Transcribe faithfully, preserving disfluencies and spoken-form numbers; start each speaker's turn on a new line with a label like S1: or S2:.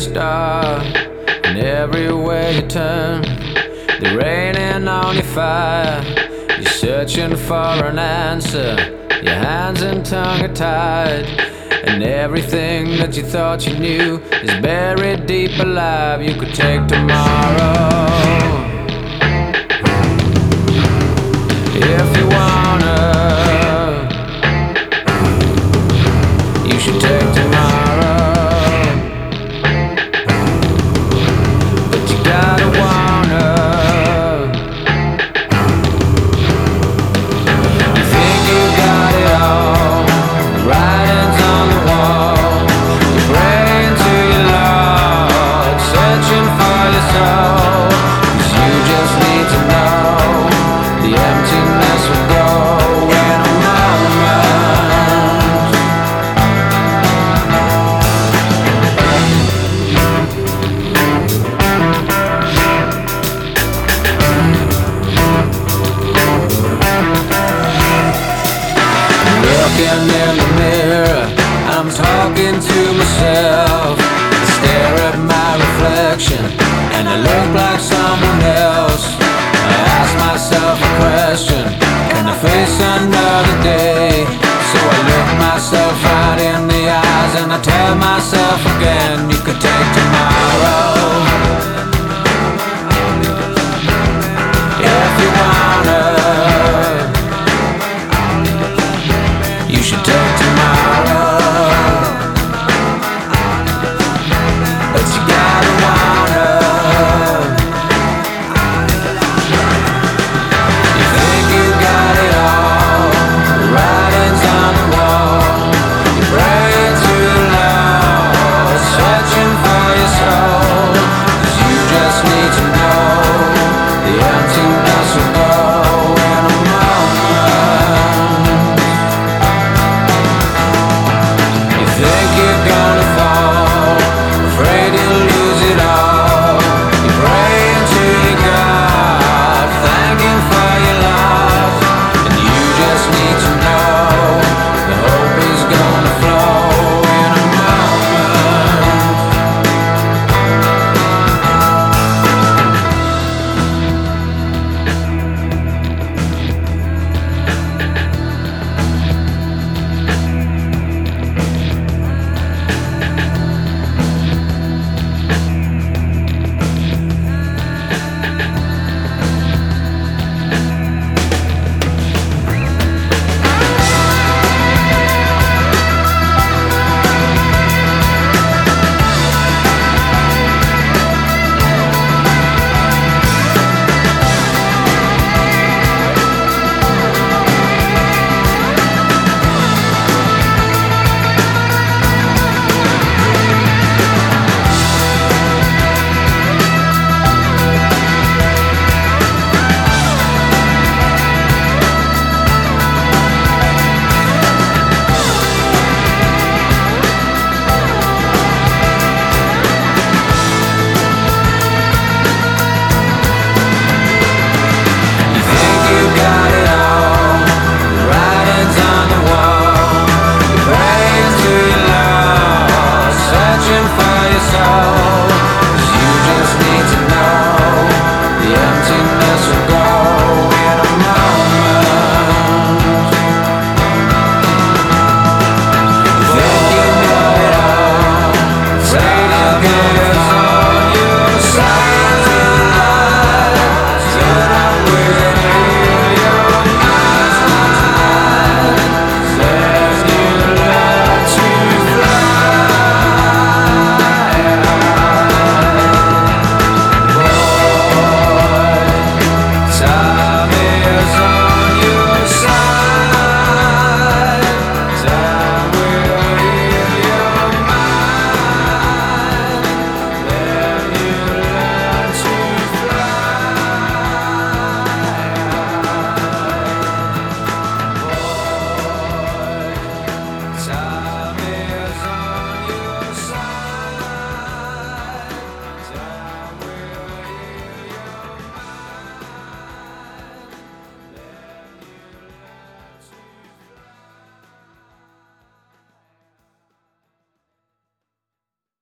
S1: star, and everywhere you turn, they're raining on your fire. You're searching for an answer, your hands and tongue are tied, and everything that you thought you knew is buried deep alive. You could take tomorrow if you wanna. You should take tomorrow, but you gotta wanna. You think you got it all, the writing's on the wall. You're praying to your Lord, searching for your soul, 'cause you just need to know the emptiness will go in a moment. Looking in the mirror, I'm talking to myself. I stare at my reflection and I look like someone else. I ask myself a question: